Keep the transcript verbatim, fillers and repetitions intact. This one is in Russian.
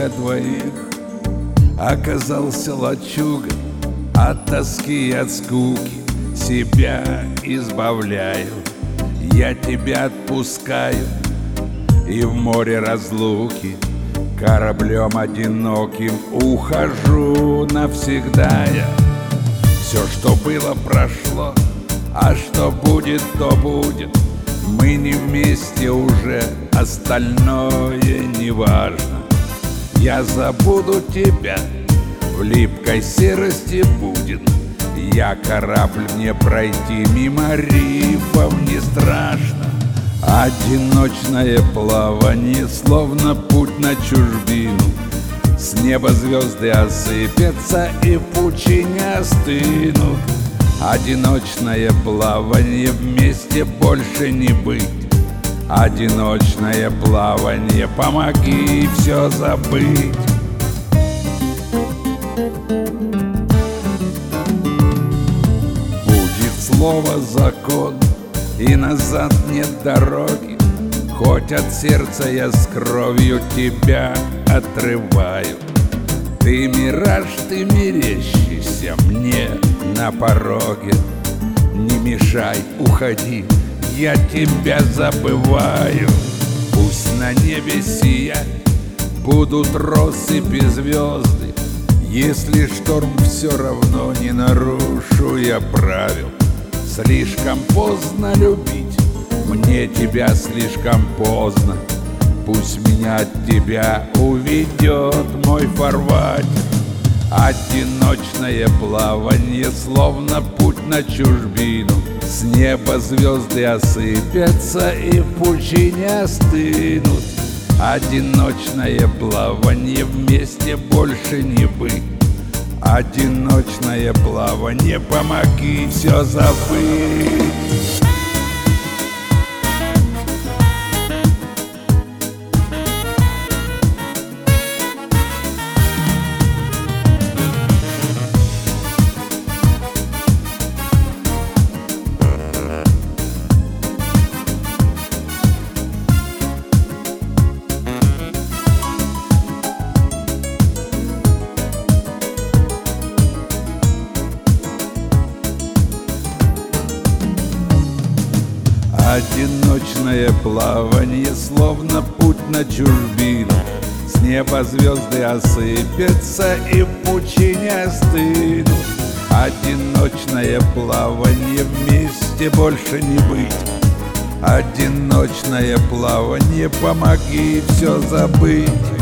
для двоих. Оказался лачуга, от тоски и от скуки себя избавляю. Я тебя отпускаю и в море разлуки кораблем одиноким ухожу навсегда я. Все, что было, прошло, а что будет, то будет. Мы не вместе уже, остальное не важно. Я забуду тебя, в липкой серости будет. Я корабль, мне пройти мимо рифов не страшно. Одиночное плавание, словно путь на чужбину. С неба звезды осыпятся и в пучине остынут. Одиночное плавание, вместе больше не быть. Одиночное плавание, помоги все забыть. Будет слово закон, и назад нет дороги. Хоть от сердца я с кровью тебя отрываю. Ты мираж, ты мерещишься мне на пороге. Не мешай, уходи, я тебя забываю. Пусть на небе сиять будут россыпи звезды. Если шторм, все равно не нарушу я правил. Слишком поздно любить, мне тебя слишком поздно. Пусть меня от тебя уведет мой фарватер. Одиночное плавание, словно путь на чужбину. С неба звезды осыпятся и в пучине остынут. Одиночное плавание, вместе больше не быть. Одиночное плавание, помоги все забыть. Одиночное плавание, словно путь на чужбину. С неба звезды осыпятся и в пучине остынут. Одиночное плавание, вместе больше не быть. Одиночное плавание, помоги все забыть.